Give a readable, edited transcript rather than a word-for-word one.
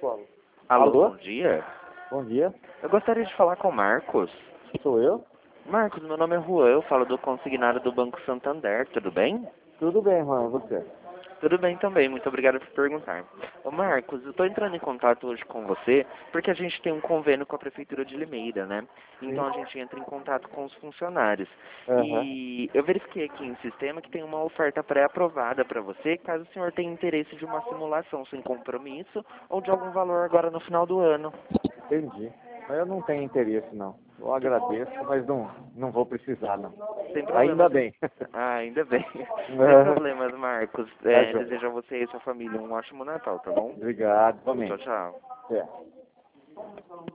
Paulo. Alô, Alô? bom dia. Bom dia. Eu gostaria de falar com o Marcos. Sou eu? Marcos, meu nome é Juan, eu falo do consignado do Banco Santander, tudo bem? Tudo bem, Juan, e você? Tudo bem também, muito obrigado por perguntar. Ô Marcos, eu estou entrando em contato hoje com você porque a gente tem um convênio com a Prefeitura de Limeira, né? Então a gente entra em contato com os funcionários. Aham. E eu verifiquei aqui em sistema que tem uma oferta pré-aprovada para você, caso o senhor tenha interesse de uma simulação sem compromisso ou de algum valor agora no final do ano. Entendi. Mas eu não tenho interesse, não. Eu agradeço, mas não vou precisar, não. Sem Ainda problemas. bem. Ah, ainda bem. Sem problemas, Marcos. Tá, joia. Desejo a você e a sua família um ótimo Natal, tá bom? Obrigado, Tchau, igualmente. tchau. É.